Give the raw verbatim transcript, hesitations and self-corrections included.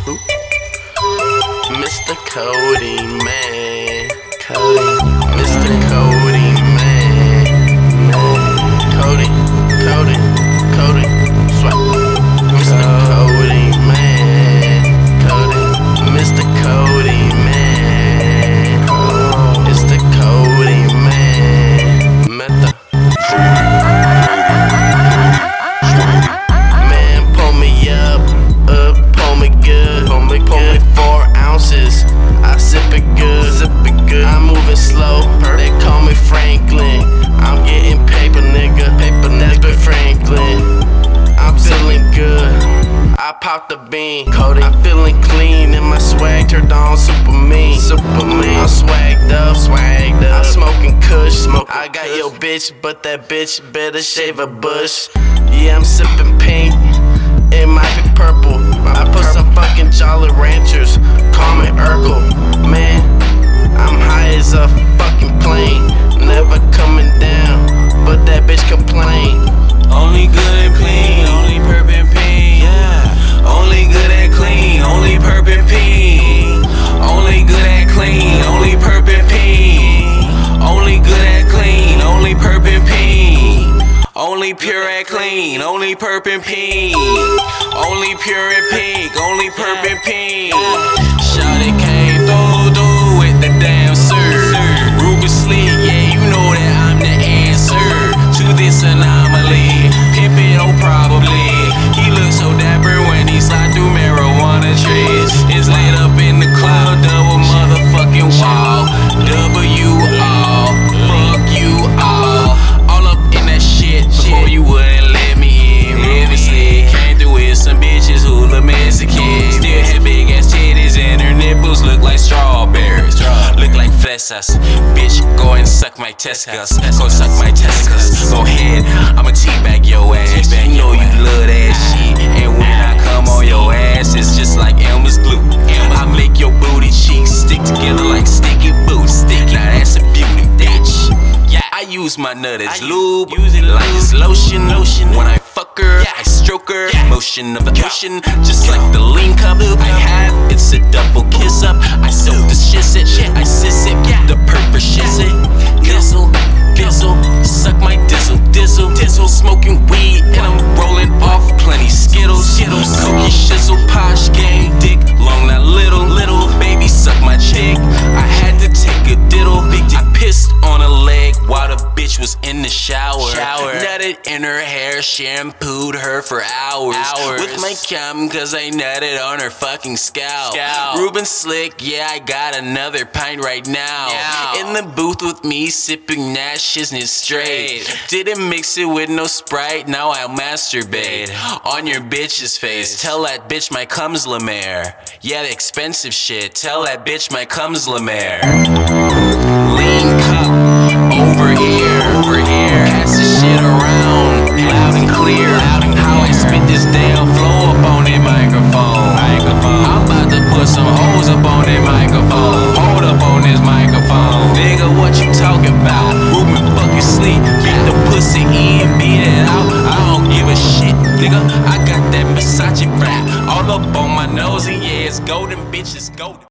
Who? Mister Cody, man. Cody. Mister Cody, man. Man. Cody. Cody. Cody. Swap. Mister Cody, man. Cody. Mister Cody, man. It's the Cody, man. Meta. Man, pull me up, up, pull me good, pull me, pull me four ounces. I sip it good, sip it good. I'm moving slow, they call me Franklin. I'm getting paper, nigga, paper, nigga, Franklin. I'm feeling good. I popped the bean, Cody. I'm feeling clean, and my swag turned on super mean, super mean. I'm swagged up, swagged up. I'm smoking kush, smoke. I got kush. Your bitch, but that bitch better shave a bush. Yeah, I'm sipping pink, it might be purple. I put some fucking Jolly Ranchers, call me Urkel. Man, I'm high as a fucking plane, never coming down, but that bitch complain. Only good and clean, only perp and peen, yeah. Only good and clean, only perp and peen. Only good and clean, only perp and peen. Only good and clean, only perp and peen. Only pure and clean, only perp and peen. Only pure and pink, only perp and peen. Shawty came through, through with the damn sir. Ruben Slick, yeah, you know that I'm the answer to this anomaly. Pimpin', oh probably. He looks so dapper when he slide through marijuana trees. It's lit up in the cloud, double motherfucking wall. W all, fuck you all. All up in that shit before you wouldn't let me in. Ruben Slick came through with some bitches who look Mexican. Still had big ass titties and her nipples look like strawberries. Look like fresas. Bitch, go and suck my testicles. Go suck my testicles. Go ahead, I'ma teabag your ass. You know you love that shit. And when I come on your ass, it's just like Elmer's glue. I make your booty cheeks stick together like sticky boots. Now that's a beauty, bitch. Yeah, I use my nut as lube, like it's lotion. When I fuck her, I stroke her. Motion of a cushion, just like the lean cup I have. It's a double kiss up. I soak the shit it, I sis it, the purple shiz it. Dizzle, dizzle, suck my dizzle, dizzle, dizzle. Smoking weed and I'm rolling off plenty Skittles, Skittles. Cookie shizzle, posh gang, dick long not little, little. Baby suck my chick. I had to take a diddle. Big dick. I pissed on a leg while the bitch was in the shower. Shower. Nutted in her hair, shampooed her for hours. Hours. With my cum, cause I nutted on her fucking scalp. scalp. Ruben Slick, yeah, I got another pint right now. Yeah. In the booth with me, sipping that shiznit straight. Didn't mix it with no Sprite, now I'll masturbate on your bitch's face. Tell that bitch my cum's Lemaire. Yeah, the expensive shit. Tell that bitch my cum's Lemaire. Lean cup over here, over here. Pass the shit around, loud and clear. Loud and how I spit this damn flow up on that microphone. Microphone. I'm about to put some hoes up on that microphone. Hold up on this microphone, nigga. What you talking about? Ruben fucking sleep. Beat the pussy in, beat it out. I don't give a shit, nigga. I got that Versace rap all up on my nose, and yeah, it's golden, bitch, it's golden.